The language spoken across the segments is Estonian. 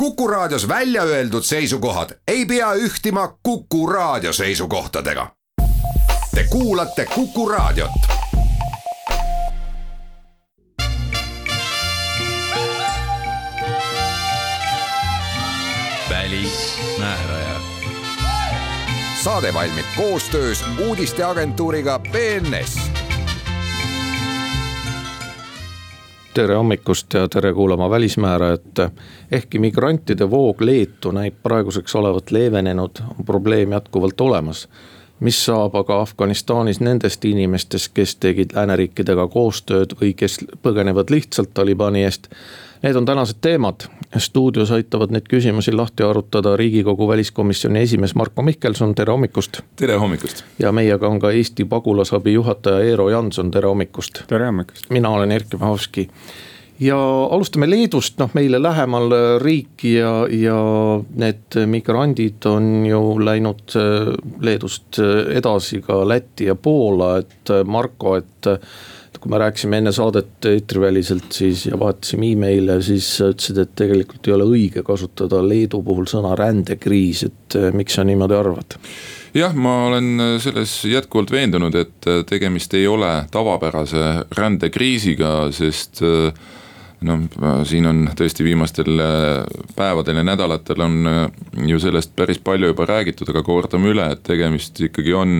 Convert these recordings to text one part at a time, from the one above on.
Kuku Raadios välja öeldud seisukohad ei pea ühtima Kuku Raadio seisukohtadega. Te kuulate Kuku Raadiot. Välismääraja. Saade valmib koostöös uudisteagentuuriga BNS. Tere hommikust ja tere kuulama Välismäärajat. Ehkki migrantide voog Leetu näib praeguseks olevat leevenenud, on probleem jätkuvalt olemas. Mis saab aga Afganistanis nendest inimestest, kes tegid lääneriikidega koostööd või kes põgenevad lihtsalt Talibani eest? Need on tänased teemad. Stuudios aitavad neid küsimusi lahti arutada Riigikogu väliskomisjoni esimees Marko Mihkelson, tere hommikust. Tere hommikust. Ja meiega on ka Eesti pagulasabi juhataja Eero Janson, tere hommikust. Tere hommikust. Mina olen Erkki Mahovski. Ja alustame Leedust, meile lähemal riiki ja need migrandid on ju läinud Leedust edasi ka Läti ja Poola, et Marko, et kui me rääkisime enne saadet eetriväliselt siis ja vaatasime e-maile, siis ütlesid, et tegelikult ei ole õige kasutada Leedu puhul sõna rändekriis, et miks sa niimoodi arvad? Jah, ma olen selles jätkuvalt veendunud, et tegemist ei ole tavapärase rändekriisiga, sest siin on tõesti viimastel päevadel ja nädalatel on ju sellest päris palju juba räägitud, aga kordame üle, et tegemist ikkagi on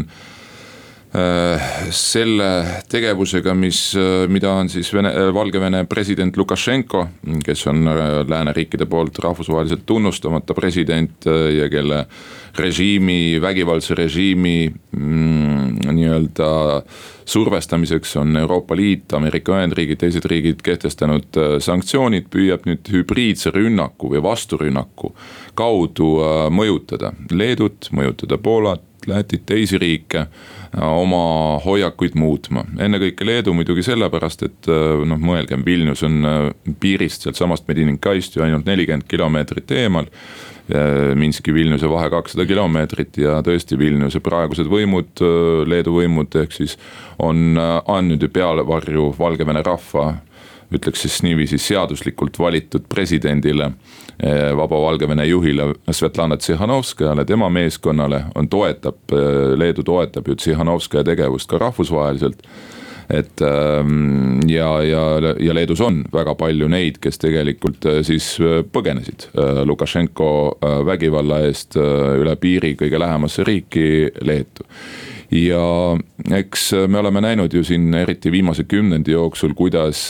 selle tegevusega, mida on siis Valgevene president Lukašenko, kes on lääneriikide poolt rahvusvaheliselt tunnustamata president ja kelle vägivaldse režiimi nii-öelda survestamiseks on Euroopa Liit, Ameerika Ühendriigid, teised riigid kehtestanud sanktsioonid, püüab nüüd hübriidse rünnaku või vasturünnaku kaudu mõjutada Leedut, mõjutada Poolat, Lätit, teisi riike oma hoiakuid muutma. Ennekõike Leedu muidugi sellepärast, et mõelgem, Vilnius on piirist sealt samast Medinikaist ju ainult 40 kilomeetrit eemal, Minski Vilniuse vahe 200 kilomeetrit ja tõesti Vilniuse praegused võimud, Leedu võimud ehk siis on andnud ju pealevarju Valgevene rahva, ütleks siis niiviisi seaduslikult valitud presidendile, Vaba Valgevene juhile Svetlana Tsihhanovskajale, tema meeskonnale Leedu toetab ju Tsihhanovskaja tegevust ka rahvusvaheliselt. Ja Leedus on väga palju neid, kes tegelikult siis põgenesid Lukašenko vägivalla eest üle piiri kõige lähemasse riiki Leetu. Ja eks me oleme näinud ju siin eriti viimase 10 jooksul, kuidas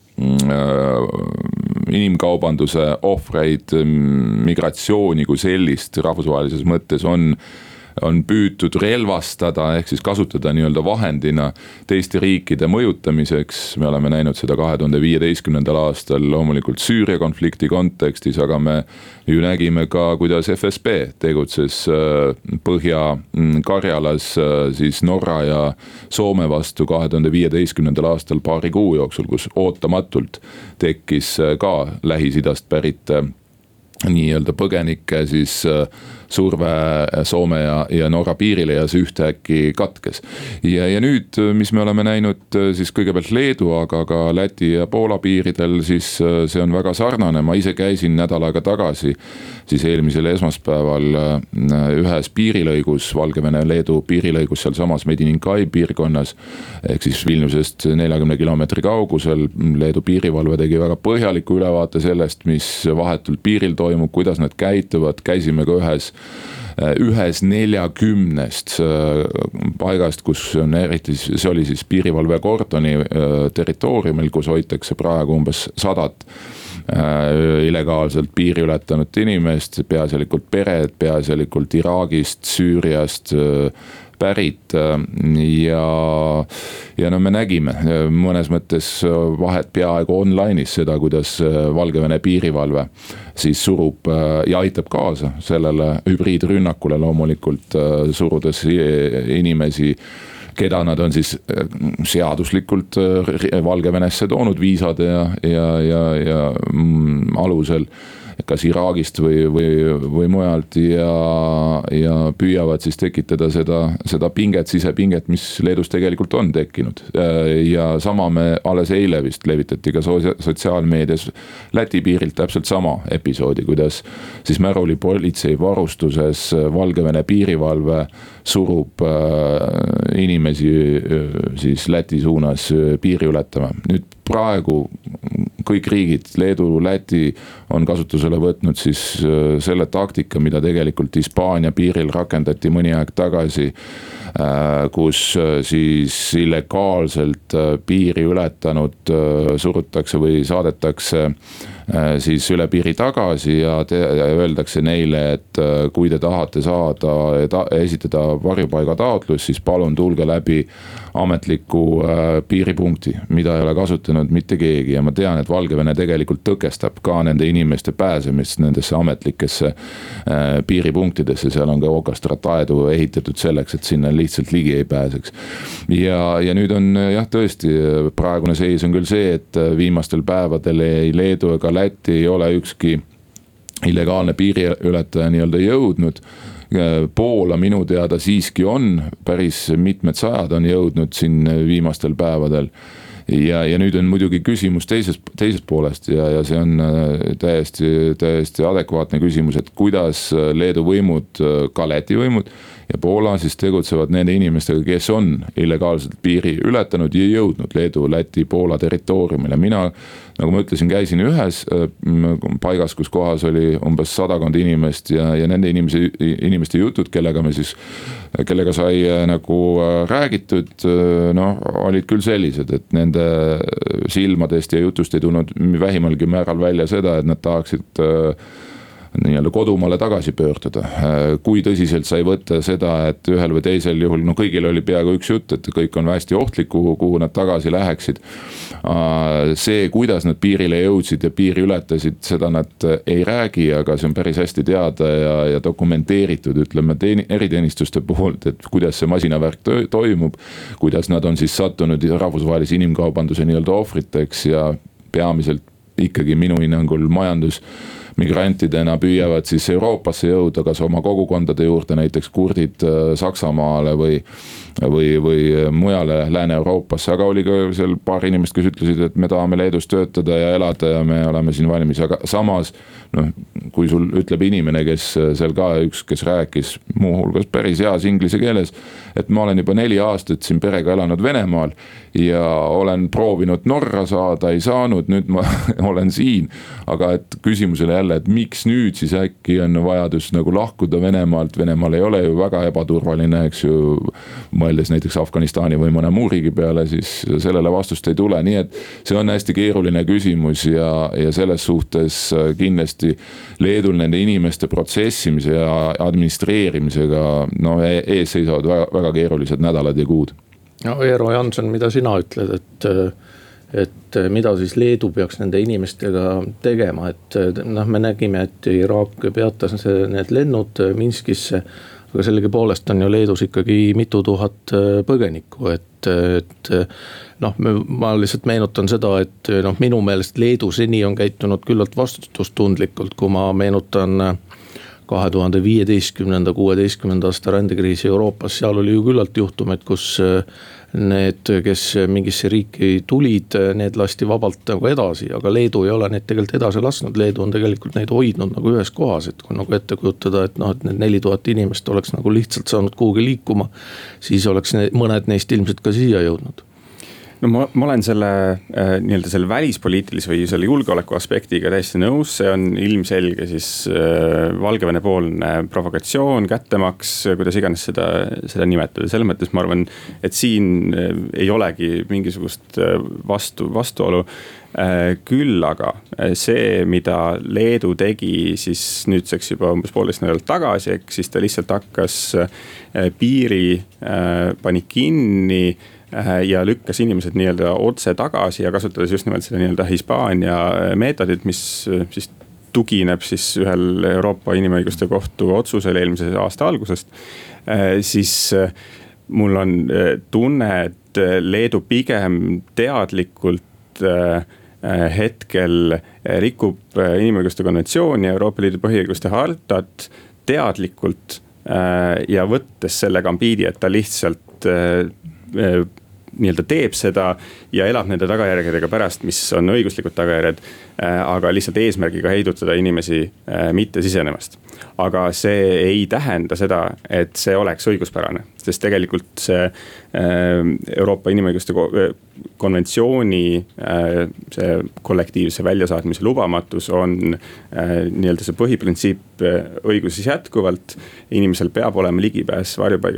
inimkaubanduse ohvreid, migratsiooni kui sellist rahvusvahelises mõttes on püütud relvastada ehk siis kasutada nii-öelda vahendina teiste riikide mõjutamiseks. Me oleme näinud seda 2015. aastal loomulikult Süüria konflikti kontekstis, aga me ju nägime ka, kuidas FSB tegutses Põhja-Karjalas siis Norra ja Soome vastu 2015. aastal paari kuu jooksul, kus ootamatult tekkis ka Lähis-Idast pärit nii-öelda põgenike siis surve Soome ja Norra piirile ja see ühtäkki katkes. Ja nüüd, mis me oleme näinud siis kõigepealt Leedu, aga ka Läti ja Poola piiridel, siis see on väga sarnane. Ma ise käisin nädal aega tagasi siis eelmisel esmaspäeval ühes piirilõigus, Valgevene-Leedu piirilõigus seal samas Medinikai piirkonnas, ehk siis Vilniusest 40 kilomeetri kaugusel. Leedu piirivalve tegi väga põhjaliku ülevaate sellest, mis vahetult piiril toimub, kuidas nad käituvad. Käisime ka ühes 40 paigast, kus on eriti, see oli siis piirivalve kordoni territooriumil, kus hoitakse praegu umbes 100 illegaalselt piiri ületanud inimest, peaasjalikult pered, peaasjalikult Iraagist, Süüriast pärit ja me nägime mõnes mõttes vahet peaaegu online'is seda, kuidas Valgevene piirivalve siis surub ja aitab kaasa sellele hübriidrünnakule loomulikult, surudes inimesi, keda nad on siis seaduslikult Valgevenesse toonud viisade ja alusel. kas Iraagist või mujalt ja püüavad siis tekitada seda pinget, sisepinget, mis Leedus tegelikult on tekkinud. Ja sama me alles eile vist levitati ka sotsiaalmeedias Läti piirilt täpselt sama episoodi, kuidas siis Märuli politsei varustuses Valgevene piirivalve surub inimesi siis Läti suunas piiri ületama. Nüüd praegu kõik riigid, Leedu, Läti on kasutusele võtnud siis selle taktika, mida tegelikult Hispaania piiril rakendati mõni aeg tagasi, kus siis illegaalselt piiri ületanud surutakse või saadetakse siis üle piiri tagasi ja öeldakse neile, et kui te tahate esitada varjupaiga taotlus, siis palun tulge läbi ametliku piiripunkti, mida ei ole kasutanud mitte keegi. Ja ma tean, et Valgevene tegelikult tõkestab ka nende inimeste pääsemist nendesse ametlikesse piiripunktidesse. Seal on ka okastraataedu ehitatud selleks, et sinna lihtsalt ligi ei pääseks. Ja nüüd on jah, tõesti praegune seis on küll see, et viimastel päevadel ei Leedu ega Läti ei ole ükski illegaalne piiriületaja nii-öelda jõudnud. Poola minu teada siiski on, päris mitmed sajad on jõudnud siin viimastel päevadel. Ja nüüd on muidugi küsimus teisest poolest ja see on täiesti adekvaatne küsimus, et kuidas Leedu võimud, ka Läti võimud ja Poola siis tegutsevad nende inimestega, kes on illegaalselt piiri ületanud ja jõudnud Leedu, Läti, Poola territooriumile. Mina, nagu ma ütlesin, käisin ühes paigas, kus kohas oli umbes 100 inimest ja nende inimeste jutud, kellega sai nagu räägitud, olid küll sellised, et nende silmadest ja jutust ei tulnud vähimalgi määral välja seda, et nad tahaksid nii-öelda kodumaale tagasi pöörduda. Kui tõsiselt sai võtta seda, et ühel või teisel juhul, kõigil oli peaaegu üks jutt, et kõik on hästi ohtlik, kuhu nad tagasi läheksid. See, kuidas nad piirile jõudsid ja piiri ületasid, seda nad ei räägi, aga see on päris hästi teada ja dokumenteeritud, ütleme eriteenistuste poolt, et kuidas see masinavärk toimub, kuidas nad on siis sattunud rahvusvahelise inimkaubanduse nii-öelda ohvriteks ja peamiselt ikkagi minu hinnangul migrantidena püüavad siis Euroopasse jõuda, kas oma kogukondade juurde, näiteks kurdid Saksamaale või mujale Lääne-Euroopasse, aga oli ka seal paar inimest, kes ütlesid, et me tahame Leedus töötada ja elada ja me oleme siin valmis, aga samas kui sul ütleb inimene, kes seal ka kes rääkis muuhulgas päris heas inglise keeles, et ma olen juba 4 aastat siin perega elanud Venemaal ja olen proovinud Norra saada, ei saanud, nüüd ma olen siin, aga et küsimusele jälle, et miks nüüd siis äkki on vajadus nagu lahkuda Venemaalt, Venemaal ei ole ju väga ebaturvaline, eks ju, mõeldes näiteks Afganistani või mõne muu riigi peale, siis sellele vastust ei tule, nii et see on hästi keeruline küsimus ja selles suhtes kindlasti Leedul nende inimeste protsessimise ja administreerimisega ees seisavad väga keerulised nädalad ja kuud. Eero Janson, mida sina ütled, et mida siis Leedu peaks nende inimestega tegema, et me nägime, et Iraak peatas need lennud Minskisse, aga sellegipoolest on ju Leedus ikkagi mitu tuhat põgenikku, et ma lihtsalt meenutan seda, et minu meelest Leedu seni on käitunud küllalt vastutustundlikult, kui ma meenutan 2015-16 aasta rändekriisi Euroopas, seal oli ju küllalt juhtumeid, kus need, kes mingisse riiki tulid, need lasti vabalt nagu edasi, aga Leedu ei ole neid tegelikult edasi lasknud. Leedu on tegelikult neid hoidnud nagu ühes kohas, et kui nagu ette kujutada, et need 4000 inimest oleks nagu lihtsalt saanud kuhugi liikuma, siis oleks mõned neist ilmselt ka siia jõudnud. Ma olen selle välispoliitilise või selle julgeoleku aspektiga täiesti nõus, see on ilmselge siis Valgevene poolne provokatsioon, kättemaks, kuidas iganes seda nimetada. Selles mõttes ma arvan, et siin ei olegi mingisugust vastuolu. Küll aga see, mida Leedu tegi siis nüüdseks juba umbes 1,5 nädalat tagasi, ehk siis ta lihtsalt hakkas piiri, pani kinni ja lükkas inimesed nii-öelda otse tagasi ja kasutades just nimelt seda nii-öelda Hispaania meetodit, mis siis tugineb siis ühel Euroopa Inimõiguste Kohtu otsusel eelmise aasta algusest, siis mul on tunne, et Leedu pigem teadlikult hetkel rikub inimõiguste konventsiooni ja Euroopa Liidu põhiõiguste hartat teadlikult ja võttes selle gambiidi, et ta lihtsalt nii-öelda teeb seda ja elab nende tagajärgedega pärast, mis on õiguslikud tagajärjed, aga lihtsalt eesmärgiga heidutada inimesi mitte sisenemast. Aga see ei tähenda seda, et see oleks õiguspärane, sest tegelikult see Euroopa inimõiguste konventsiooni see kollektiivse väljasaatmise lubamatus on nii-öelda see põhiprintsiip õiguses jätkuvalt. Inimesel peab olema ligipääs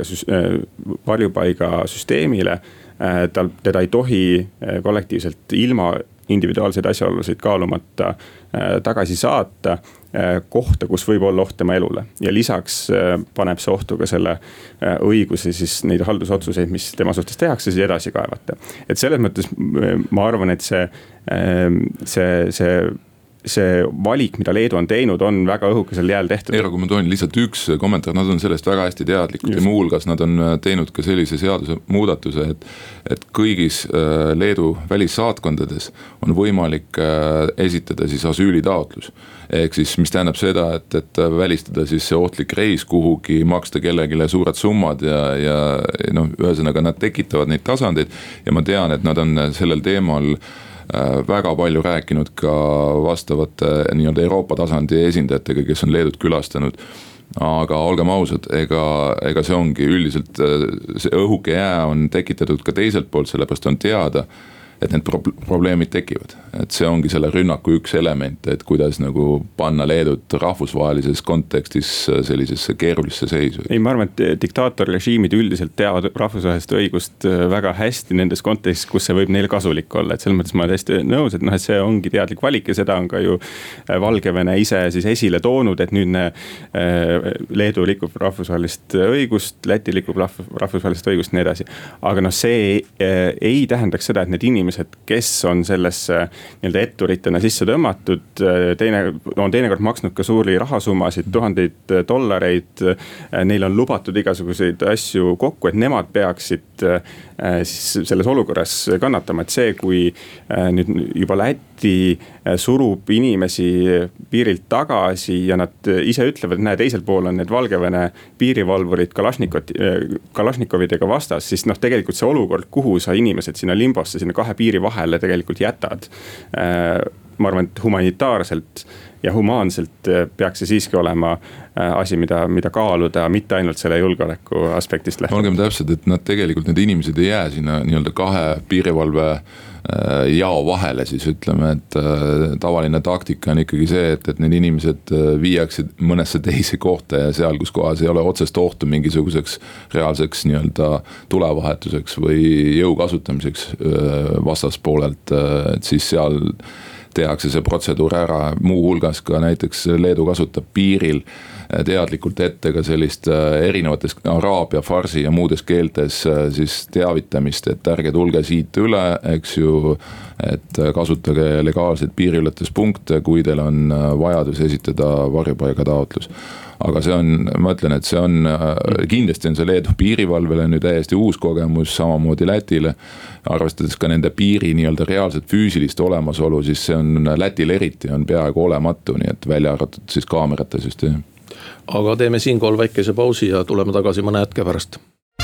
varjupaigasüsteemile. Teda ei tohi kollektiivselt ilma individuaalseid asjaolusid kaalumata tagasi saata kohta, kus võib olla oht tema elule. Ja lisaks paneb see ohtu ka selle õiguse siis neid haldusotsuseid, mis tema suhtes tehakse, siis edasi kaevata. Et selles mõttes ma arvan, et see valik, mida Leedu on teinud, on väga õhukesel jääl tehtud. Eero, kui ma toon lihtsalt üks kommentaar, nad on sellest väga hästi teadlikud ja muuhulgas nad on teinud ka sellise seaduse muudatuse, et kõigis Leedu välissaatkondades on võimalik esitada siis asüülitaotlus. Ehk siis, mis tähendab seda, et välistada siis see ohtlik reis kuhugi, maksta kellegile suured summad ja ühesõnaga nad tekitavad neid tasandeid ja ma tean, et nad on sellel teemal väga palju rääkinud ka vastavate nii-öelda Euroopa tasandi esindajatega, kes on Leedut külastanud. Aga olgem ausad, ega see ongi üldiselt, see õhuke jää on tekitatud ka teiselt poolt, sellepärast on teada, et need probleemid tekivad. Et see ongi selle rünnaku üks element, et kuidas nagu panna Leedut rahvusvahelises kontekstis sellisesse keerulisse seisu. Ei, ma arvan, et diktaatorrežiimid üldiselt teavad rahvusvahelist õigust väga hästi nendes kontekstis, kus see võib neil kasulik olla. Et selles mõttes ma olen täiesti nõus, et see ongi teadlik valik ja seda on ka ju Valgevene ise siis esile toonud, et nüüd Leedu rikub rahvusvahelist õigust, Läti rikub rahvusvahelist õigust ja nii edasi. Aga see ei tähendaks seda, et need inimesed, kes on sellesse nii-öelda etturitena sisse tõmmatud, on teinekord maksnud ka suuri rahasummasid, $1000, neil on lubatud igasuguseid asju kokku, et nemad peaksid siis selles olukorras kannatama, et see, kui nüüd juba Läti surub inimesi piirilt tagasi ja nad ise ütlevad, et teisel pool on need Valgevene piirivalvurid Kalašnikovidega vastas, siis tegelikult see olukord, kuhu sa inimesed sinna limbosse, sinna kahe piiri vahele tegelikult jätad. Ma arvan, et humanitaarselt ja humaanselt peaks see siiski olema asi, mida kaaluda, mitte ainult selle julgeoleku aspektist lähtuvalt. Olgem täpselt, et nad tegelikult need inimesed ei jää sinna nii-öelda kahe piirivalve jao vahele, siis ütleme, et tavaline taktika on ikkagi see, et need inimesed viiaksid mõnesse teise kohta ja seal, kus kohas ei ole otsest ohtu mingisuguseks reaalseks nii-öelda tulevahetuseks või jõu kasutamiseks vastaspoolelt, et siis seal tehakse see protseduur ära, muuhulgas ka näiteks Leedu kasutab piiril teadlikult ette ka sellist erinevates araabia, farsi ja muudes keeltes siis teavitamist, et ärge tulge siit üle, eks ju, et kasutage legaalseid piiriületuspunkte, kui teil on vajadus esitada varjupaigataotlus. Aga see on, ma ütlen, et see on, kindlasti on see Leedu piirivalvele nüüd täiesti uus kogemus, samamoodi Lätile, arvestades ka nende piiri nii-öelda reaalset füüsilist olemasolu, siis see on Lätil eriti on peaaegu olematu, nii et välja arvatud siis kaamerate süsteem. Aga teeme siinkohal väikese pausi ja tuleme tagasi mõne hetke pärast.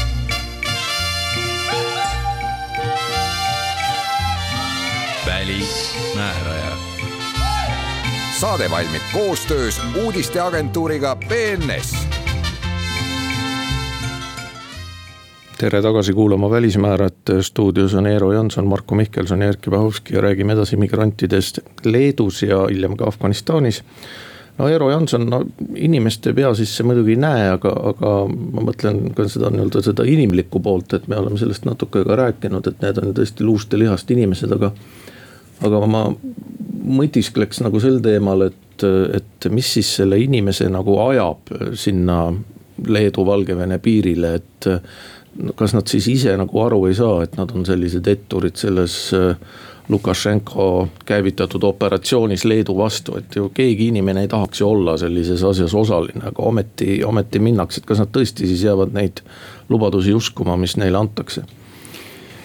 Välismääraja. Saade valmib koostöös uudisteagentuuriga BNS. Tere tagasi kuulama Välismäärajat. Stuudios on Eero Janson, Marko Mihkelson ja Erkki Bahovski ja räägime edasi migrantidest Leedus ja hiljem ka Afganistanis. No Eero Janson, inimeste pea sisse muidugi ei näe, aga ma mõtlen ka seda inimlikku poolt, et me oleme sellest natuke ka rääkinud, et need on tõesti luust ja lihast inimesed, aga ma mõtiskleks nagu sel teemal, et mis siis selle inimese nagu ajab sinna Leedu-Valgevene piirile, et kas nad siis ise nagu aru ei saa, et nad on sellised etturid selles Lukašenko käivitatud operatsioonis Leedu vastu, et ju keegi inimene ei tahaks ju olla sellises asjas osaline, aga ometi minnakse, et kas nad tõesti siis jäävad neid lubadusi uskuma, mis neile antakse?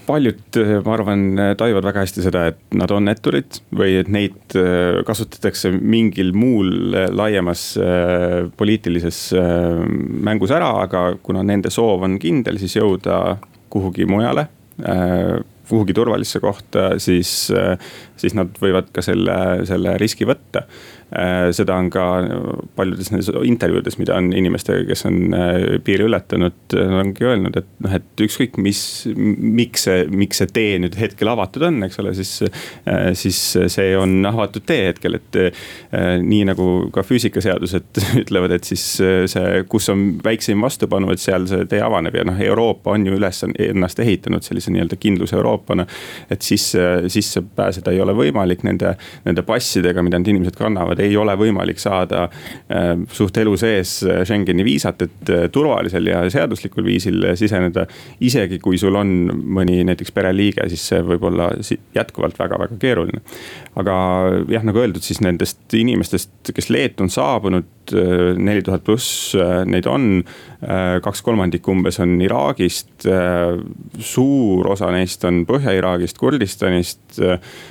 paljud, ma arvan, tajuvad väga hästi seda, et nad on etturid või et neid kasutatakse mingil muul laiemas poliitilises mängus ära, aga kuna nende soov on kindel, siis jõuda kuhugi mujale, kuhugi turvalisse kohta, siis nad võivad ka selle riski võtta. Seda on ka paljudes nendes intervjuudes, mida on inimestega, kes on piiri ületanud, nad ongi öelnud, et ükskõik miks see tee nüüd hetkel avatud on, eks ole, siis see on avatud tee hetkel, et nii nagu ka füüsikaseadused ütlevad, et siis see, kus on väikseim vastupanu, et seal see tee avaneb ja Euroopa on ju üles ennast ehitanud sellise nii-öelda kindluse Euroopana, et sisse pääseda ei ole võimalik nende passidega, mida need inimesed kannavad, ei ole võimalik saada suht elu sees Schengeni viisat, et turvalisel ja seaduslikul viisil siseneda. Isegi kui sul on mõni näiteks pereliige, siis see võib olla jätkuvalt väga-väga keeruline. Aga jah, nagu öeldud, siis nendest inimestest, kes Leetu on saabunud, 4000 pluss neid on, 2/3 umbes on Iraagist, suur osa neist on Põhja-Iraagist, Kurdistanist,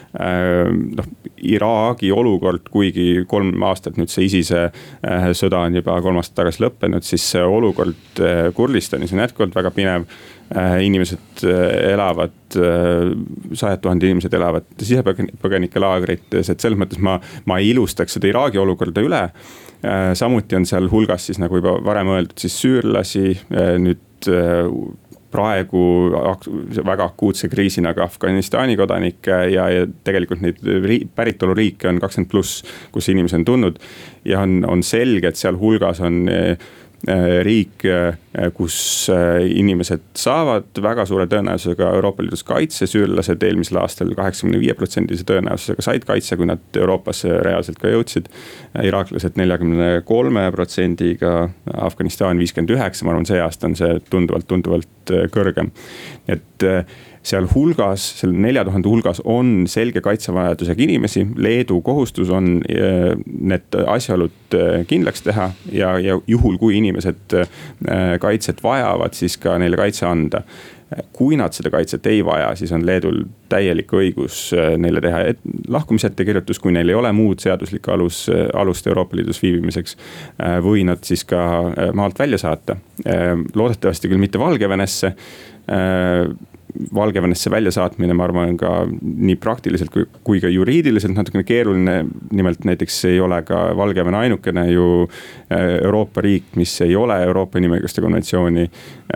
Iraagi olukord, kuigi 3 aastat nüüd see ISISe sõda on juba 3 aastat tagasi lõppenud, siis see olukord Kurdistanis on jätkuvalt väga pinev. Inimesed elavad, 100 000 inimesed elavad sisepõgenike laagrites, et selles mõttes ma ei ilustaks seda Iraagi olukorda üle. Samuti on seal hulgas siis nagu juba varem öeldud siis süürlasi, nüüd praegu väga akuutse kriisina ka Afganistani kodanikke ja tegelikult neid päritoluriike on 20+, kus inimesed on tulnud ja on selge, et seal hulgas on riik, kus inimesed saavad väga suure tõenäosusega Euroopa Liidus kaitse, süürlased eelmisel aastal 85% tõenäosusega said kaitse, kui nad Euroopasse reaalselt ka jõudsid. Iraaklased 43%, Afganistan 59%, ma arvan, see aasta on see tunduvalt kõrgem. Et seal hulgas, selle 4000 hulgas on selge kaitsevajadusega inimesi. Leedu kohustus on need asjaolud kindlaks teha ja juhul, kui inimesed kaitset vajavad, siis ka neile kaitse anda. Kui nad seda kaitset ei vaja, siis on Leedul täielik õigus neile teha lahkumisettekirjutus, kui neil ei ole muud seaduslikku alust Euroopa Liidus viibimiseks või nad siis ka maalt välja saata. Loodetavasti küll mitte Valgevenesse. Valgevenesse välja saatmine, ma arvan, ka nii praktiliselt kui ka juriidiliselt natukene keeruline. Nimelt näiteks ei ole ka Valgevene ainukene ju Euroopa riik, mis ei ole Euroopa inimõiguste konventsiooni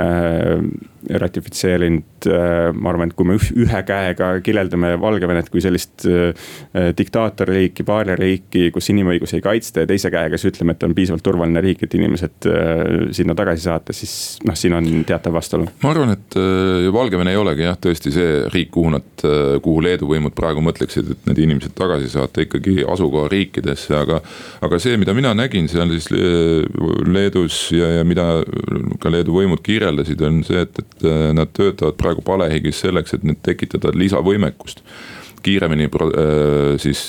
ratifitseerinud. Ma arvan, et kui me ühe käega kirjeldame Valgevenet kui sellist diktaatorriiki, paariariiki, kus inimõigusi ei kaitsta ja teise käega siis ütleme, et on piisavalt turvaline riik, et inimesed sinna tagasi saata, siis siin on teatav vastuolu. Ma arvan, et Valgevene ei olegi jah, tõesti see riik, kuhu Leedu võimud praegu mõtleksid, et need inimesed tagasi saata ikkagi asukoha riikidesse, aga see, mida mina nägin seal siis Leedus ja mida ka Leedu võimud kirjeldasid, on see, et nad töötavad praegu palehigis selleks, et nüüd tekitada lisavõimekust, kiiremini siis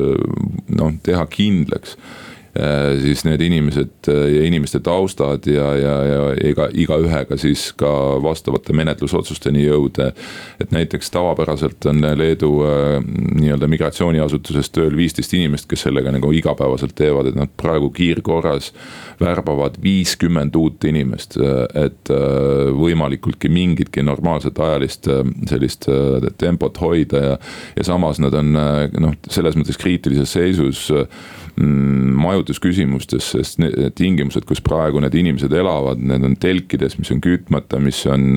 teha kindlaks siis need inimesed ja inimeste taustad ja igaühega siis ka vastavate menetlusotsusteni jõuda. Et näiteks tavapäraselt on Leedu nii-öelda migratsiooniasutuses tööl 15 inimest, kes sellega nagu igapäevaselt teevad, et nad praegu kiirkorras värbavad 50 uut inimest, et võimalikultki mingitki normaalset ajalist sellist tempot hoida ja samas nad on selles mõttes kriitilises seisus majutusküsimustes, sest need tingimused, kus praegu need inimesed elavad, need on telkides, mis on kütmata, mis on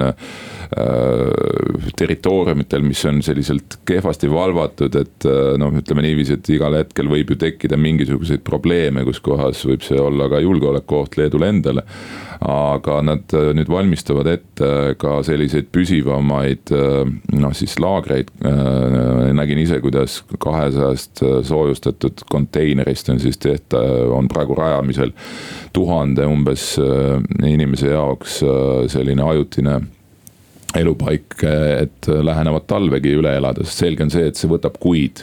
territooriumitel, mis on selliselt kehvasti valvatud, et ütleme niiviisi, et igal hetkel võib ju tekkida mingisuguseid probleeme, kus kohas võib see olla ka julgeolekuoht Leedule endale. Aga nad nüüd valmistavad ette ka selliseid püsivamaid siis laagreid. Nägin ise, kuidas 200 soojustatud konteinerist on praegu rajamisel 1000 umbes inimese jaoks selline ajutine elupaik, et lähenevat talvegi üle elada, sest selge on see, et see võtab kuid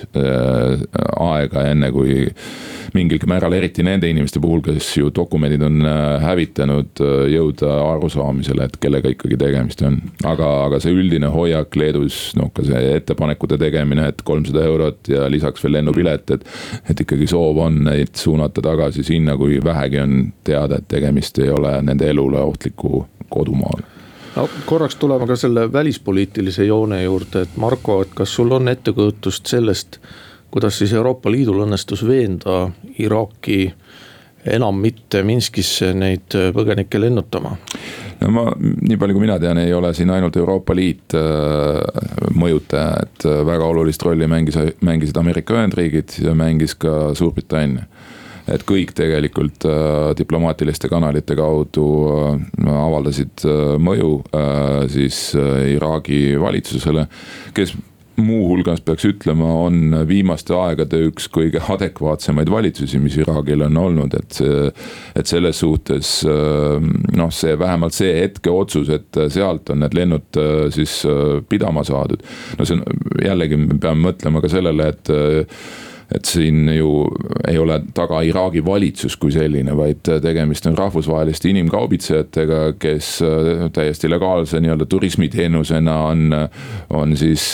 aega enne kui mingilgi määral, eriti nende inimeste puhul, kes ju dokumendid on hävitanud, jõuda arusaamisele, et kellega ikkagi tegemist on. Aga see üldine hoiak Leedus, ka see ettepanekute tegemine, et 300 eurot ja lisaks veel lennupilet, et ikkagi soov on neid suunata tagasi sinna, kui vähegi on teada, et tegemist ei ole nende elule ohtliku kodumaal. No, korraks tuleme ka selle välispoliitilise joone juurde, et Marko, et kas sul on ettekujutust sellest, kuidas siis Euroopa Liidul õnnestus veenda Iraaki enam mitte Minskisse neid põgenikke lennutama? No nii palju kui mina tean, ei ole siin ainult Euroopa Liit mõjutaja, et väga olulist rolli mängisid Ameerika Ühendriigid ja mängis ka Suurbritannia. Et kõik tegelikult diplomaatiliste kanalite kaudu avaldasid mõju siis Iraagi valitsusele, kes muuhulgas peaks ütlema, on viimaste aegade üks kõige adekvaatsemaid valitsusi, mis Iraagil on olnud, et selles suhtes see vähemalt see hetke otsus, et sealt on need lennud siis pidama saadud. No see on, jällegi me peame mõtlema ka sellele, et siin ju ei ole taga Iraagi valitsus kui selline, vaid tegemist on rahvusvaheliste inimkaubitsejatega, kes täiesti legaalse nii-öelda turismiteenusena on siis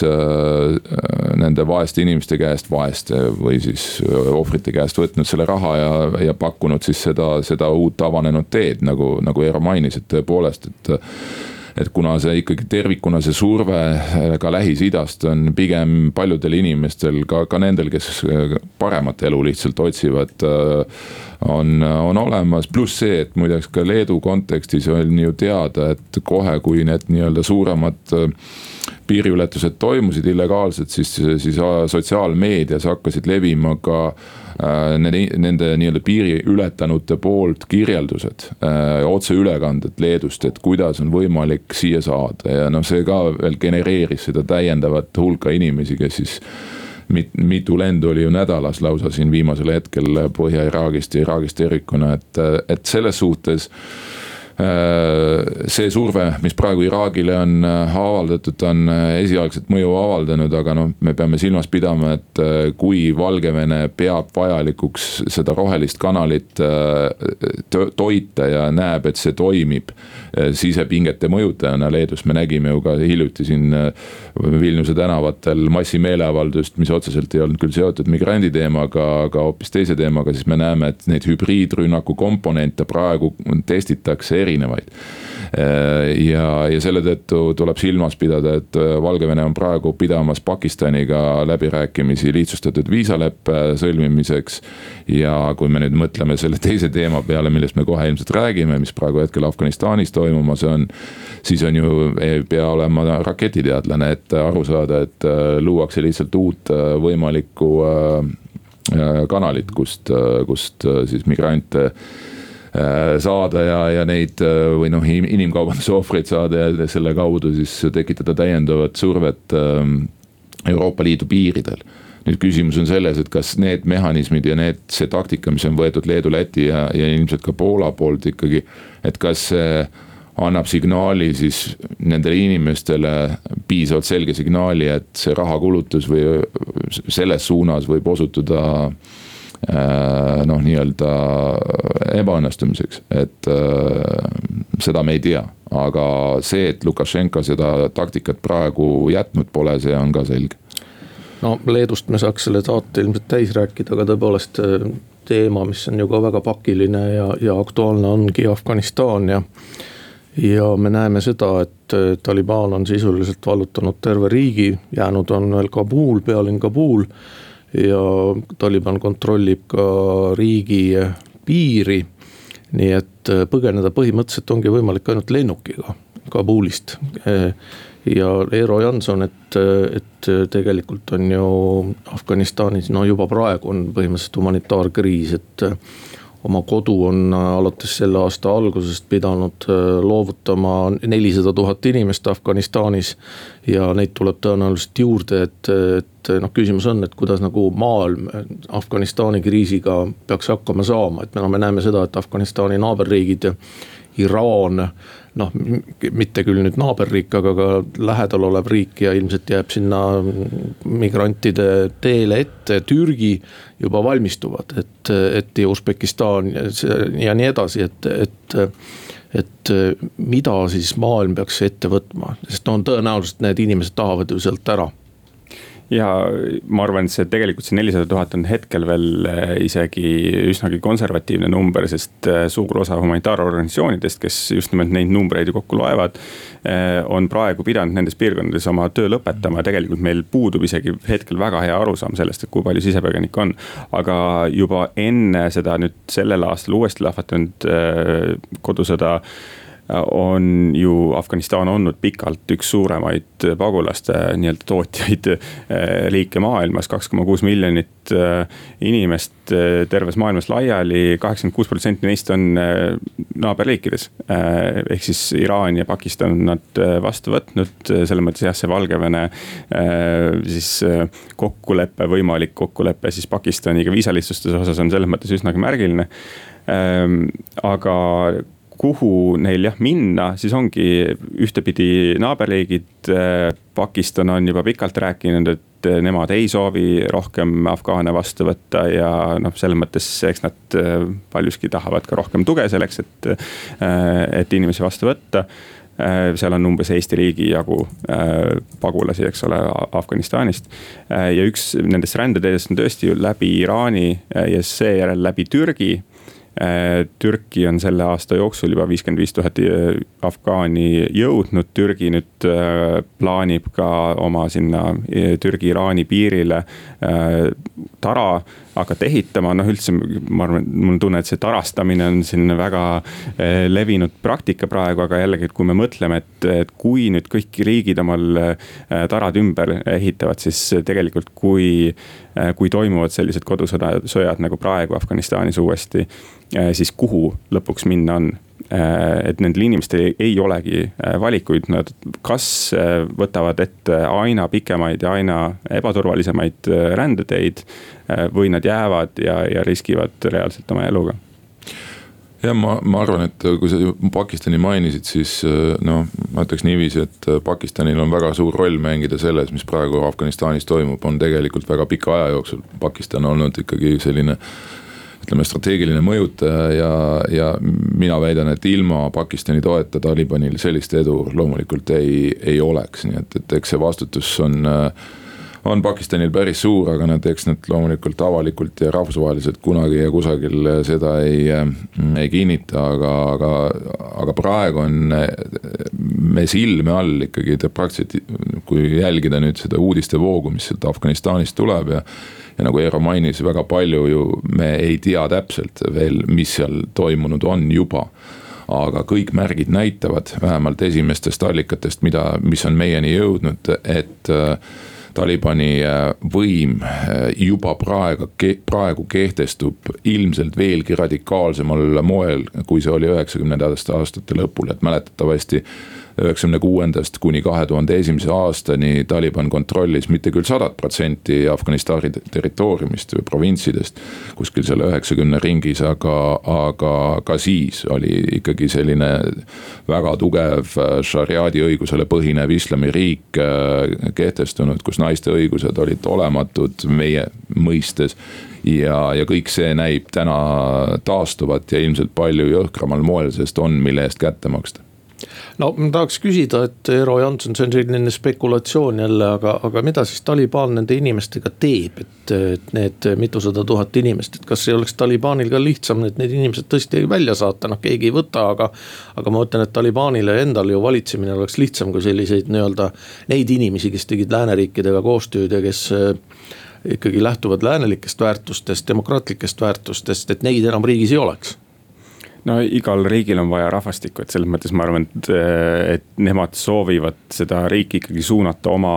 nende vaeste inimeste käest või siis ohvrite käest võtnud selle raha ja pakkunud siis seda uut avanenud teed, nagu Eero mainis, et tõepoolest, et kuna see ikkagi tervikuna see surve ka Lähis-Idast on pigem paljudel inimestel, ka nendel, kes paremat elu lihtsalt otsivad, on olemas. Pluss see, et muideks ka Leedu kontekstis on ju teada, et kohe kui need nii-öelda suuremad piiriületused toimusid illegaalselt, siis sotsiaalmeedias hakkasid levima ka nende nii-öelda piiri ületanute poolt kirjeldused, otseülekanded Leedust, et kuidas on võimalik siia saada ja see ka veel genereeris seda täiendavat hulka inimesi, kes siis mitu lendu oli ju nädalas lausa siin viimasel hetkel Põhja-Iraagist ja Iraagist tervikuna, et selles suhtes see surve, mis praegu Iraagile on avaldatud, on esialgset mõju avaldanud, aga me peame silmas pidama, et kui Valgevene peab vajalikuks seda rohelist kanalit toita ja näeb, et see toimib sisepingete mõjutajana Leedus, me nägime ju ka hiljuti siin Vilniuse tänavatel massimeeleavaldust, mis otseselt ei olnud küll seotud migrandi teemaga, aga hoopis teise teemaga, siis me näeme, et neid hübriidrünnaku komponente praegu testitakse erinevaid. Ja selle tõttu tuleb silmas pidada, et Valgevene on praegu pidamas Pakistaniga läbirääkimisi lihtsustatud viisaleppe sõlmimiseks. Ja kui me nüüd mõtleme selle teise teema peale, millest me kohe ilmselt räägime, mis praegu hetkel Afganistanis toimumas on, siis on ju, ei pea olema raketiteadlane, et aru saada, et luuakse lihtsalt uut võimalikku kanalit, kust siis migrante saada ja neid või inimkaubanduse ohvreid saada ja selle kaudu siis tekitada täiendavat survet Euroopa Liidu piiridel. Nüüd küsimus on selles, et kas need mehhanismid ja see taktika, mis on võetud Leedu, Läti ja ilmselt ka Poola poolt ikkagi, et kas see annab signaali siis nendele inimestele piisavalt selge signaali, et see rahakulutus või selles suunas võib osutuda nii-öelda ebaõnnestumiseks, et seda me ei tea, aga see, et Lukašenka seda taktikat praegu jätnud pole, see on ka selge. No Leedust me saaks selle saate ilmselt täis rääkida, aga tõepoolest teema, mis on ju ka väga pakiline ja aktuaalne, ongi Afganistan ja me näeme seda, et Taliban on sisuliselt vallutanud terve riigi, jäänud on veel Kabul, pealinn Kabul ja Taliban kontrollib ka riigi piiri, nii et põgeneda põhimõtteliselt ongi võimalik ainult lennukiga Kabulist. Ja Eero Janson, et tegelikult on ju Afganistanis, juba praegu on põhimõtteliselt humanitaarkriis, et oma kodu on alates selle aasta algusest pidanud loovutama 400 000 inimest Afganistanis ja neid tuleb tõenäoliselt juurde, et küsimus on, et kuidas nagu maailm Afganistani kriisiga peaks hakkama saama, et me näeme seda, et Afganistani naaberriigid Iraan, noh, mitte küll nüüd naaberriik, aga ka lähedal olev riik ja ilmselt jääb sinna migrantide teele ette, Türgi juba valmistuvad, et ja Usbekistan ja nii edasi, et mida siis maailm peaks ette võtma, sest on tõenäoliselt need inimesed tahavad ju sealt ära. Ja ma arvan, et see tegelikult see 400 000 on hetkel veel isegi üsnagi konservatiivne number, sest suur osa humanitaarorganisatsioonidest, kes just nimelt neid numbreid ju kokku loevad, on praegu pidanud nendes piirkondades oma töö lõpetama. Tegelikult meil puudub isegi hetkel väga hea arusaam sellest, et kui palju sisepõgenik on. Aga juba enne seda nüüd sellel aastal uuesti lahvatanud kodusõda on ju Afganistan olnud pikalt üks suuremaid pagulaste nii-öelda tootjaid liike maailmas, 2,6 miljonit inimest terves maailmas laiali, 86% neist on naaberriikides. Ehk siis Iraan ja Pakistan on nad vastu võtnud, selle mõttes jah, see Valgevene siis kokkulepe, võimalik kokkulepe siis Pakistaniga viisalihtsustuse osas on selles mõttes üsnagi märgiline. Aga kuhu neil jah minna, siis ongi ühtepidi naaberriigid. Pakistan on juba pikalt rääkinud, et nemad ei soovi rohkem afgaane vastu võtta ja selles mõttes eks nad paljuski tahavad ka rohkem tuge selleks, et inimesi vastu võtta. Seal on umbes Eesti riigi jagu pagulasi, eks ole, Afganistanist. Ja üks nendest rändeteedest on tõesti läbi Iraani ja seejärel läbi Türgi. Türki on selle aasta jooksul juba 55 000 afgaani jõudnud. Türgi nüüd plaanib ka oma sinna Türgi-Iraani piirile tara hakata ehitama. Üldse ma arvan, mul tunne, et see tarastamine on siin väga levinud praktika praegu, aga jällegi, et kui me mõtleme, et kui nüüd kõik riigid omal tarad ümber ehitavad, siis tegelikult kui toimuvad sellised kodusõjad nagu praegu Afganistanis uuesti, siis kuhu lõpuks minna on. Et nendel inimestel ei olegi valikuid, nad kas võtavad ette aina pikemaid ja aina ebaturvalisemaid rändeteid või nad jäävad ja riskivad reaalselt oma eluga. Ja ma arvan, et kui sa Pakistani mainisid, siis ma ütleks niiviisi, et Pakistanil on väga suur roll mängida selles, mis praegu Afganistanis toimub, on tegelikult väga pika aja jooksul. Pakistan on olnud ikkagi selline strateegiline mõjutaja ja mina väidan, et ilma Pakistani toeta Talibanil sellist edu loomulikult ei oleks. Nii et eks see vastutus on Pakistanil päris suur, aga eks nad loomulikult avalikult ja rahvusvaheliselt kunagi ja kusagil seda ei kinnita, aga praegu on me silme all ikkagi praktiliselt, kui jälgida nüüd seda uudiste voogu, mis sealt Afganistanist tuleb ja nagu Eero mainis, väga palju ju me ei tea täpselt veel, mis seal toimunud on juba. Aga kõik märgid näitavad vähemalt esimestest allikatest, mis on meieni jõudnud, et Talibani võim juba praegu kehtestub ilmselt veelgi radikaalsemal moel, kui see oli 90. aastate lõpul, et mäletatavasti 1996 kuni 2001. aastani Taliban kontrollis mitte küll 100% Afganistani territooriumist või provintsidest, kuskil selle 90 ringis, aga ka siis oli ikkagi selline väga tugev šariaadi õigusele põhinev islamiriik kehtestunud, kus naiste õigused olid olematud meie mõistes. Ja kõik see näib täna taastuvat ja ilmselt palju jõhkramal moel, sest on mille eest kätte maksta. No ma tahaks küsida, et Eero Janson, see on selline spekulatsioon jälle, aga mida siis Taliban nende inimestega teeb, et need mitusada tuhat inimest, et kas ei oleks Talibanil ka lihtsam need inimesed tõesti välja saata, keegi ei võta, aga ma mõtlen, et Talibanile endal ju valitsemine oleks lihtsam kui selliseid neid inimesi, kes tegid lääneriikidega koostööd ja kes ikkagi lähtuvad läänelikest väärtustest, demokraatlikest väärtustest, et neid enam riigis ei oleks. Igal riigil on vaja rahvastikku, et selles mõttes ma arvan, et nemad soovivad seda riiki ikkagi suunata oma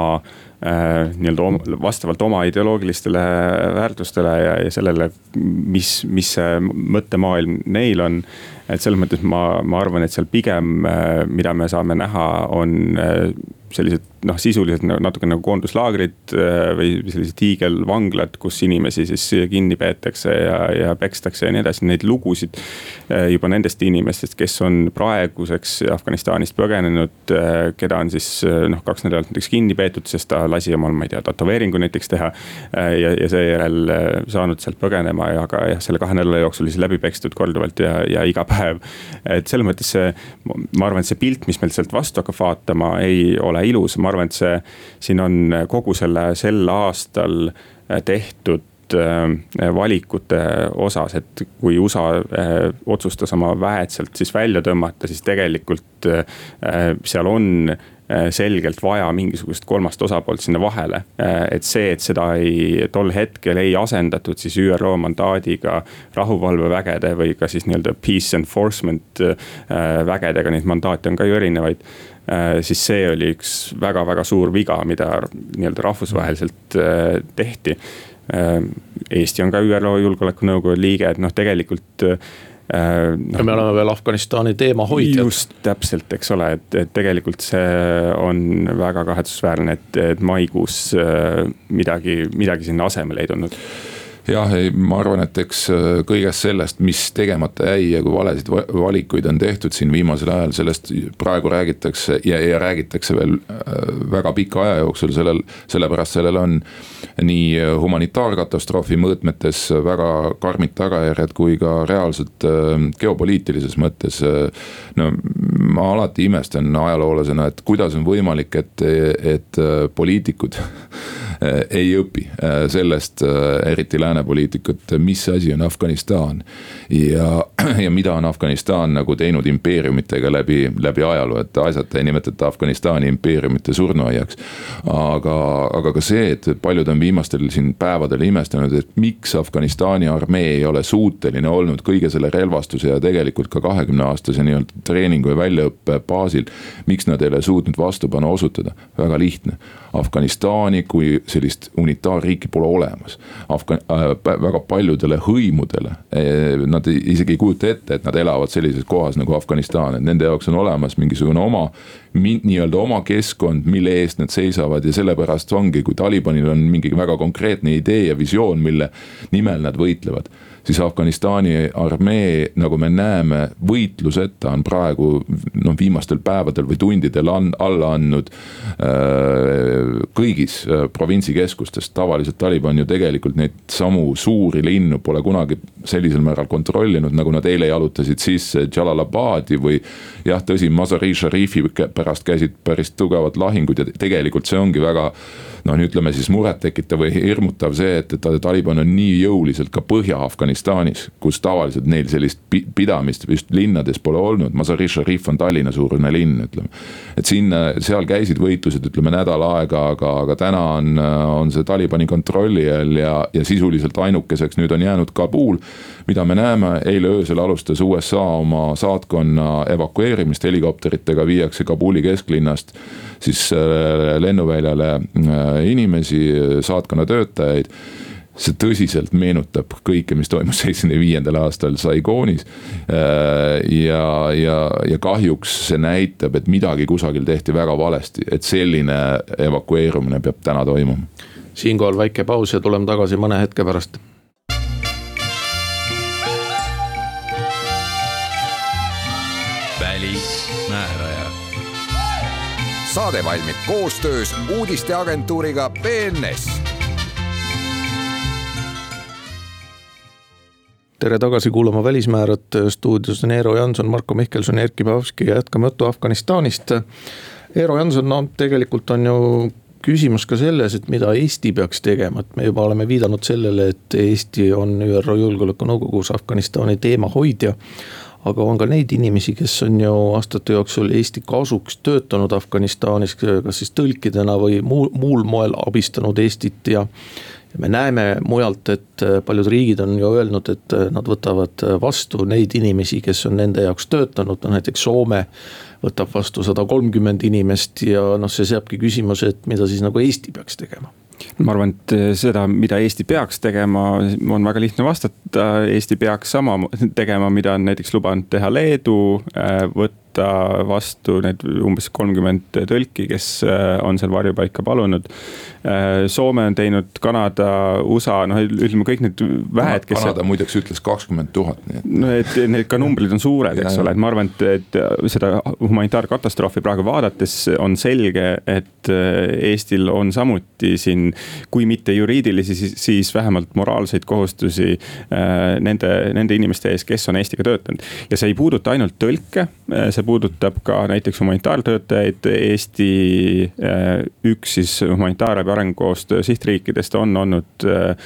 vastavalt oma ideoloogilistele väärtustele ja sellele, mis see mõttemaailm neil on. Et selles mõttes ma arvan, et seal pigem, mida me saame näha, on sellised sisuliselt natuke nagu koonduslaagrid või sellised hiigelvanglad, kus inimesi siis kinni peetakse ja pekstakse ja nii edasi. Neid lugusid juba nendest inimestest, kes on praeguseks Afganistanist põgenenud, keda on siis 2 nädalat näiteks kinni peetud, sest ta lasi omal, ma ei tea, tatoveeringu näiteks teha ja seejärel saanud sealt põgenema ja ka selle 2 nädala jooksul siis läbi pekstud korduvalt ja iga päev. Et selles mõttes ma arvan, et see pilt, mis meil sealt vastu hakkab vaatama, ei ole ilus. Ma arvan, et siin on kogu sel aastal tehtud valikute osas, et kui USA otsustas oma väed sealt siis välja tõmmata, siis tegelikult seal on selgelt vaja mingisugust 3. osapoolt sinna vahele. Et seda tol hetkel ei asendatud siis ÜRO mandaadiga rahuvalvevägede või ka siis nii-öelda peace enforcement vägedega, neid mandaate on ka ju erinevaid. Siis see oli üks väga-väga suur viga, mida nii-öelda rahvusvaheliselt tehti. Eesti on ka ÜRO Julgeolekunõukogu liige, et tegelikult ja me oleme veel Afganistani teema hoidjad. Just täpselt, eks ole, et tegelikult see on väga kahetsusväärne, et maikuus midagi sinna asemele ei tulnud. Jah, ma arvan, et eks kõigest sellest, mis tegemata jäi ja kui valesid valikuid on tehtud siin viimasel ajal, sellest praegu räägitakse ja räägitakse veel väga pika aja jooksul, sellepärast sellel on nii humanitaarkatastroofi mõõtmetes väga karmid tagajärjed kui ka reaalselt geopoliitilises mõttes. No, ma alati imestan ajaloolasena, et kuidas on võimalik, et poliitikud ei õpi sellest, eriti läänepoliitikud, mis asi on Afganistan ja mida on Afganistan nagu teinud impeeriumitega läbi ajaloo, et asjata ei nimetata Afganistani impeeriumite surnuaiaks. Aga ka see, et paljud on viimastel siin päevadel imestanud, et miks Afganistani armee ei ole suuteline olnud kõige selle relvastuse ja tegelikult ka 20-aastase nii-öelda treeningu ja väljaõppe baasil, miks nad ei ole suutnud vastupanu osutada. Väga lihtne. Afganistani kui sellist unitaarriiki pole olemas. Väga paljudele hõimudele, nad isegi ei kujuta ette, et nad elavad sellises kohas nagu Afganistan, et nende jaoks on olemas mingisugune oma keskkond, mille eest nad seisavad ja sellepärast ongi, kui Talibanil on mingi väga konkreetne idee ja visioon, mille nimel nad võitlevad, siis Afganistani armee, nagu me näeme, võitluseta on praegu viimastel päevadel või tundidel alla andnud kõigis provintsikeskustes. Tavaliselt Taliban ju tegelikult neid samu suuri linnu pole kunagi sellisel määral kontrollinud, nagu nad eile jalutasid sisse Jalalabadi või jah, tõsi, Mazar-i-Sharifi pärast käisid päris tugevad lahingud ja tegelikult see ongi väga ütleme siis murettekitav või hirmutav see, et Taliban on nii jõuliselt ka Põhja-Afganistanis, kus tavaliselt neil sellist pidamist just linnades pole olnud. Mazar-i-Sharif on Tallinna suurune linn, ütleme. Et seal käisid võitlused, ütleme, nädal aega, aga täna on see Talibani kontrolli ja sisuliselt ainukeseks nüüd on jäänud Kabul, mida me näeme. Eile öösel alustas USA oma saatkonna evakueerimist, helikopteritega viiakse Kabuli kesklinnast siis lennuväljale inimesi, saatkonna töötajaid. See tõsiselt meenutab kõike, mis toimus 75. aastal Saigonis ja kahjuks see näitab, et midagi kusagil tehti väga valesti, et selline evakueerumine peab täna toimuma. Siinkohal väike paus ja tuleme tagasi mõne hetke pärast. Välismääraja. Saade valmib koostöös uudisteagentuuriga BNS. Tere tagasi kuulama Välismäärat, stuudios on Eero Janson, Marko Mihkelson ja Erkki Pavski ja jätkame juttu Afganistanist. Eero Janson, tegelikult on ju küsimus ka selles, et mida Eesti peaks tegema, et me juba oleme viidanud sellele, et Eesti on ÜRO Julgeolekunõukogus Afganistani teema hoidja, aga on ka neid inimesi, kes on ju aastate jooksul Eesti kasuks töötanud Afganistanis, kas siis tõlkidena või muul moel abistanud Eestit ja me näeme mujalt, et paljud riigid on ju öelnud, et nad võtavad vastu neid inimesi, kes on nende jaoks töötanud, näiteks Soome võtab vastu 130 inimest ja see seabki küsimuse, et mida siis nagu Eesti peaks tegema. Ma arvan, et seda, mida Eesti peaks tegema, on väga lihtne vastata. Eesti peaks sama tegema, mida on näiteks lubanud teha Leedu, võtta vastu need umbes 30 tõlki, kes on seal varjupaika palunud. Soome on teinud, Kanada, USA, ütleme kõik need vähed, kes Kanada muideks ütles 20 000. No, et need ka numbrid on suured, eks ole, et ma arvan, et seda humanitaarkatastroofi praegu vaadates on selge, et Eestil on samuti siin, kui mitte juriidilisi, siis vähemalt moraalseid kohustusi nende inimeste ees, kes on Eestiga töötanud. Ja see ei puuduta ainult tõlke, see puudutab ka näiteks humanitaartöötajaid. Eesti üks siis humanitaarabi arengukoostöö sihtriikidest on olnud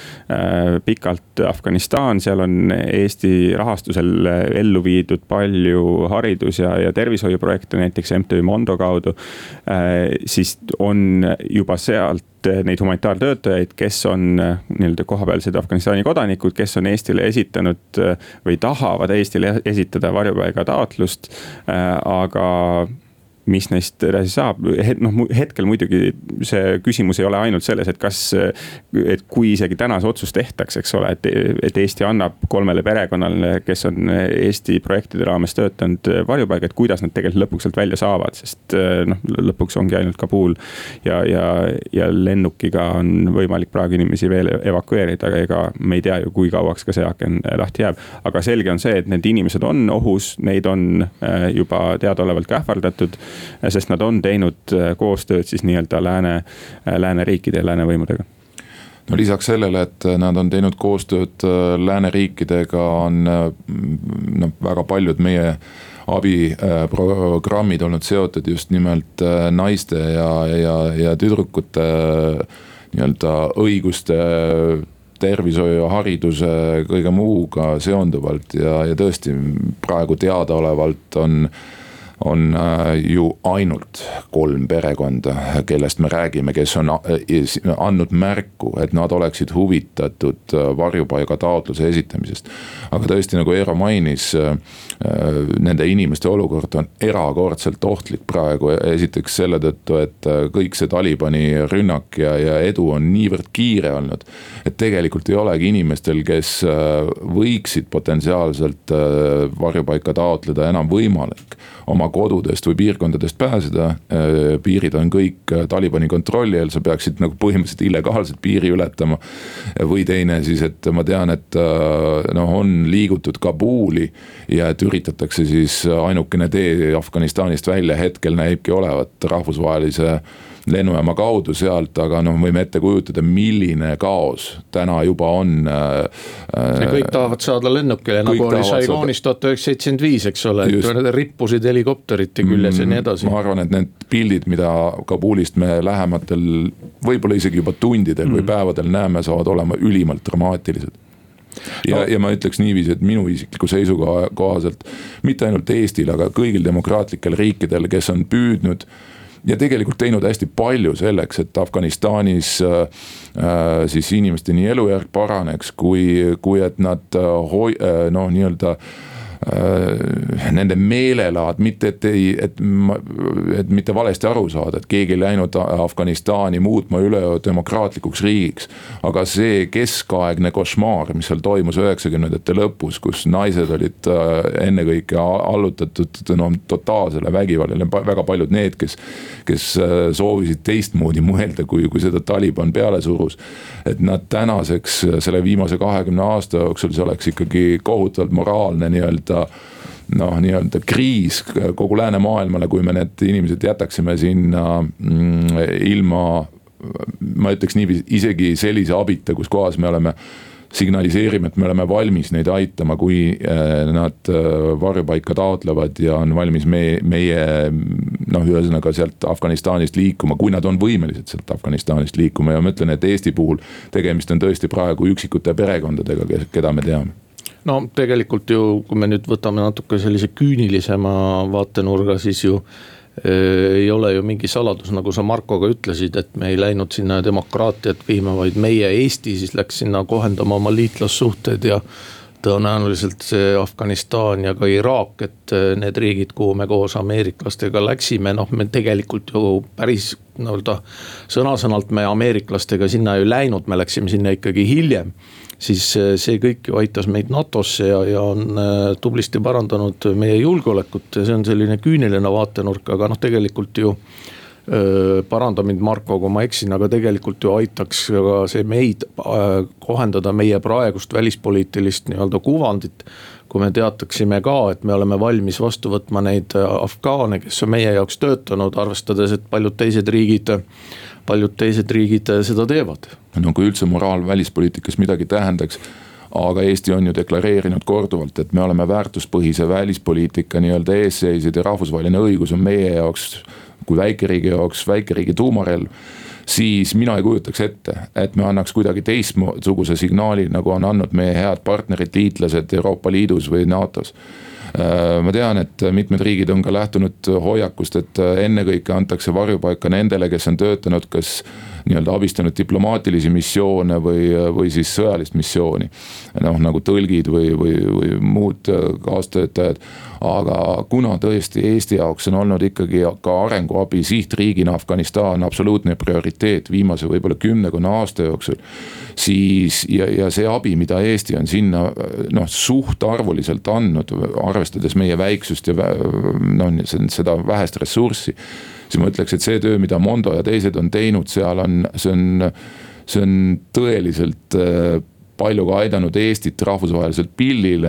pikalt Afganistan, seal on Eesti rahastusel ellu viidud palju haridus- ja tervishoiuprojekte, näiteks MTÜ Mondo kaudu, siis on juba sealt neid humanitaartöötajaid, kes on nii-öelda kohapealsed Afganistani kodanikud, kes on Eestile esitanud või tahavad Eestile esitada varjupaiga taotlust, aga mis neist edasi saab. Hetkel muidugi see küsimus ei ole ainult selles, et kui isegi tänase otsus tehtaks, eks ole, et Eesti annab 3 perekonnale, kes on Eesti projektide raames töötanud varjupaiga, et kuidas nad tegelikult lõpuks sealt välja saavad, sest lõpuks ongi ainult Kabul ja lennukiga on võimalik praegu inimesi veel evakueerida, aga ega me ei tea ju, kui kauaks ka see aken lahti jääb. Aga selge on see, et need inimesed on ohus, neid on juba teadaolevalt ka ähvardatud, sest nad on teinud koostööd siis nii-öelda lääneriikide ja läänevõimudega. No lisaks sellele, et nad on teinud koostööd lääneriikidega, on väga paljud meie abiprogrammid olnud seotud just nimelt naiste ja tüdrukute nii-öelda õiguste, tervishoiu, hariduse, kõige muuga seonduvalt ja tõesti praegu teadaolevalt on ju ainult 3 perekonda, kellest me räägime, kes on andnud märku, et nad oleksid huvitatud varjupaiga taotluse esitamisest. Aga tõesti, nagu Eero mainis, nende inimeste olukord on erakordselt ohtlik praegu. Esiteks selle tõttu, et kõik see Talibani rünnak ja edu on niivõrd kiire olnud, et tegelikult ei olegi inimestel, kes võiksid potentsiaalselt varjupaika taotleda, enam võimalik oma kodudest või piirkondadest pääseda. Piirid on kõik Talibani kontrolli all, sa peaksid nagu põhimõtteliselt illegaalselt piiri ületama. Või teine siis, et ma tean, et on liigutud Kabuli ja et üritatakse siis ainukene tee Afganistanist välja hetkel näibki olevat rahvusvahelise lennujaama kaudu sealt, aga võime ette kujutada, milline kaos täna juba on. Kõik tahavad saada lennukile, nagu oli Saigonis 1975, eks ole, et rippusid helikopterite küljes ja nii edasi. Ma arvan, et need pildid, mida Kabulist me lähematel, võib-olla isegi juba tundidel või päevadel näeme, saavad olema ülimalt dramaatilised. Ja ma ütleks niiviisi, et minu isikliku seisukoha kohaselt mitte ainult Eestil, aga kõigil demokraatlikel riikidel, kes on püüdnud ja tegelikult teinud hästi palju selleks, et Afganistanis siis inimeste nii elujärg paraneks, kui et nad nii-öelda nende meelelaad, mitte et mitte valesti aru saada, et keegi ei läinud Afganistani muutma üle demokraatlikuks riigiks, aga see keskaegne košmaar, mis seal toimus 90ndate lõpus, kus naised olid ennekõike allutatud totaalsele vägivallale, väga paljud need, kes soovisid teistmoodi mõelda, kui seda Taliban peale surus, et nad tänaseks selle viimase 20 aasta jooksul see oleks ikkagi kohutavalt moraalne nii-öelda kriis kogu läänemaailmale, kui me need inimesed jätaksime sinna ilma, ma ütleks nii, isegi sellise abita, kus kohas me oleme signaliseerime, et me oleme valmis neid aitama, kui nad varjupaika taotlevad ja on valmis meie ühesõnaga sealt Afganistanist liikuma, kui nad on võimelised sealt Afganistanist liikuma, ja ma ütlen, et Eesti puhul tegemist on tõesti praegu üksikute perekondadega, keda me teame. No tegelikult ju, kui me nüüd võtame natuke sellise küünilisema vaatenurga, siis ju ei ole ju mingi saladus, nagu sa Markoga ütlesid, et me ei läinud sinna demokraatiat viima, vaid meie Eesti siis läks sinna kohendama oma liitlassuhted ja tõenäoliselt see Afganistan ja ka Iraak, et need riigid, kuhu me koos ameeriklastega läksime, noh me tegelikult ju päris sõna-sõnalt me ameeriklastega sinna ei läinud, me läksime sinna ikkagi hiljem. Siis see kõik ju aitas meid NATO-sse ja on tublisti parandanud meie julgeolekut ja see on selline küüniline vaatenurk, aga noh tegelikult ju paranda mind Marko, kui ma eksin, aga tegelikult ju aitaks ka see meid kohendada meie praegust välispoliitilist nii-öelda kuvandit, kui me teataksime ka, et me oleme valmis vastu võtma neid afgaane, kes on meie jaoks töötanud, arvestades, et paljud teised riigid seda teevad. No kui üldse moraal välispoliitikas midagi tähendaks, aga Eesti on ju deklareerinud korduvalt, et me oleme väärtuspõhise välispoliitika nii-öelda eesseisid ja rahvusvaheline õigus on meie jaoks kui väikeriigi jaoks väikeriigi tuumarelv, siis mina ei kujutaks ette, et me annaks kuidagi teistsuguse signaali, nagu on andnud meie head partnerid, liitlased Euroopa Liidus või NATOs. Ma tean, et mitmed riigid on ka lähtunud hoiakust, et ennekõike antakse varjupaika nendele, kes on töötanud kas nii-öelda abistanud diplomaatilisi missioone või siis sõjalist missiooni. Noh, nagu tõlgid või muud kaastöötajad. Aga kuna tõesti Eesti jaoks on olnud ikkagi ka arenguabi sihtriigina Afganistan absoluutne prioriteet viimase võib-olla 10 aasta jooksul, siis ja see abi, mida Eesti on sinna suhtarvuliselt andnud, arvestades meie väiksust ja seda vähest ressurssi, siis ma ütleks, et see töö, mida Mondo ja teised on teinud, seal see on tõeliselt palju ka aidanud Eestit rahvusvaheliselt pillile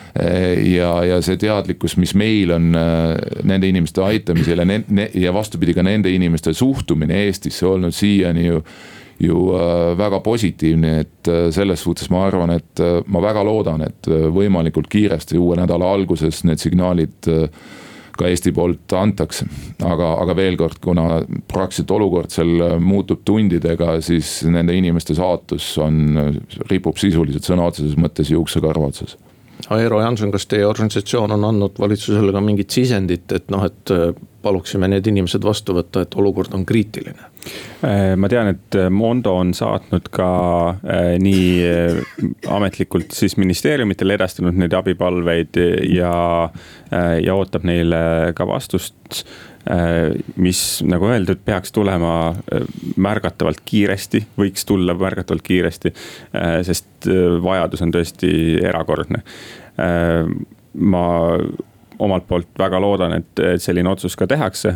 ja see teadlikkus, mis meil on nende inimeste aitamisel ja vastupidi ka nende inimeste suhtumine Eestisse olnud siiani ju väga positiivne, et selles suhtes ma arvan, et ma väga loodan, et võimalikult kiiresti uue nädala alguses need signaalid ka Eesti poolt antakse, aga veel kord, kuna praktiliselt olukord seal muutub tundidega, siis nende inimeste saatus ripub sisuliselt sõna otseses mõttes juuksekarva otsas. Eero Janson, kas teie organisatsioon on andnud valitsusele ka mingit sisendit, et paluksime need inimesed vastu võtta, et olukord on kriitiline? Ma tean, et Mondo on saatnud ka nii ametlikult siis ministeeriumitele edastanud neid abipalveid ja ootab neile ka vastust, mis nagu öeldud, peaks tulema märgatavalt kiiresti, võiks tulla märgatavalt kiiresti, sest vajadus on tõesti erakordne. Ma omalt poolt väga loodan, et selline otsus ka tehakse.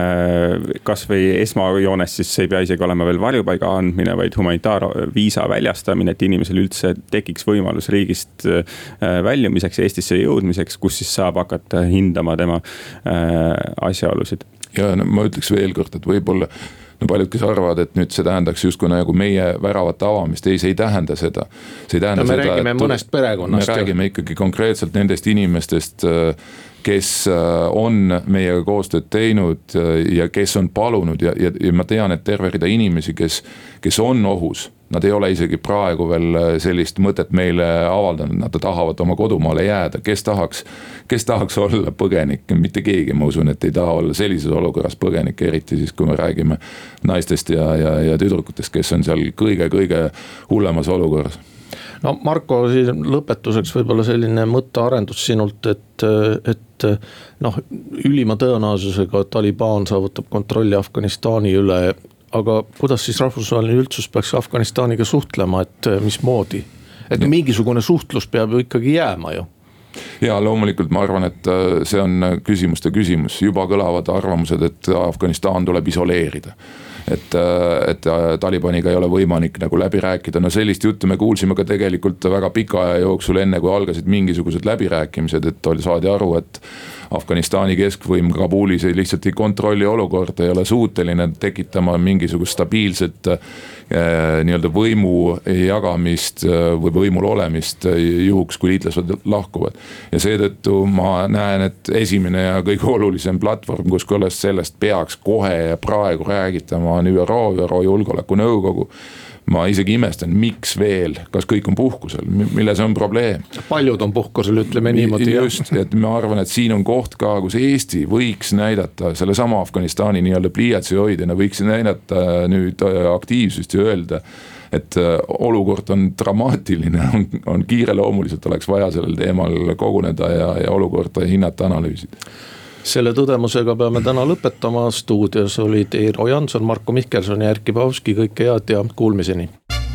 Kas või esmajoones siis ei pea isegi olema veel varjupaiga andmine, vaid humanitaarviisa väljastamine, et inimesel üldse tekiks võimalus riigist väljumiseks ja Eestisse jõudmiseks, kus siis saab hakata hindama tema asjaolusid. Ja ma ütleks veel kord, et võib-olla paljud, kes arvavad, et nüüd see tähendaks justkui nagu meie väravate avamist, see ei tähenda seda. Me räägime mõnest perekonnast. Me räägime ikkagi konkreetselt nendest inimestest, kes on meiega koostööd teinud ja kes on palunud ja ma tean, et terve rida inimesi, kes on ohus, nad ei ole isegi praegu veel sellist mõtet meile avaldanud, nad tahavad oma kodumaale jääda, kes tahaks olla põgenik, mitte keegi, ma usun, et ei taha olla sellises olukorras põgenik, eriti siis, kui me räägime naistest ja tüdrukutest, kes on seal kõige hullemas olukorras. No Marko, lõpetuseks võib-olla selline mõttearendus sinult, et ülima tõenäosusega Taliban saavutab kontrolli Afganistani üle, aga kuidas siis rahvusvaheline üldsus peaks Afganistaniga suhtlema, et mismoodi? Et mingisugune suhtlus peab ju ikkagi jääma ju. Ja loomulikult ma arvan, et see on küsimuste küsimus. Juba kõlavad arvamused, et Afganistan tuleb isoleerida. Et Talibaniga ei ole võimalik nagu läbi rääkida. No sellist juttu me kuulsime ka tegelikult väga pika aja jooksul, enne kui algasid mingisugused läbirääkimised, et saadi aru, et Afganistani keskvõim Kabulis lihtsalt ei kontrolli olukorda, ei ole suuteline tekitama mingisugust stabiilset nii-öelda võimu jagamist või võimul olemist juhuks, kui liitlased lahkuvad. Ja seetõttu ma näen, et esimene ja kõige olulisem platvorm, kus sellest peaks kohe ja praegu räägitama on ÜRO julgeolekunõukogu. Ma isegi imestan, miks veel, kas kõik on puhkusel, milles on probleem? Paljud on puhkusel, ütleme niimoodi. Just, et ma arvan, et siin on koht ka, kus Eesti võiks näidata selle sama Afganistani nii-öelda pliiatsi hoidjana, võiks näidata nüüd aktiivsust ja öelda, et olukord on dramaatiline, on kiireloomuliselt oleks vaja sellel teemal koguneda ja olukorda hinnata, analüüsida. Selle tõdemusega peame täna lõpetama. Stuudios olid Eero Janson, Marko Mihkelson ja Erkki Pahovski. Kõike head ja kuulmiseni.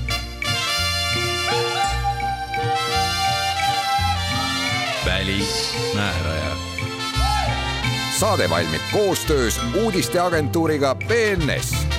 Välismääraja. Saade valmib koostöös uudisteagentuuriga BNS.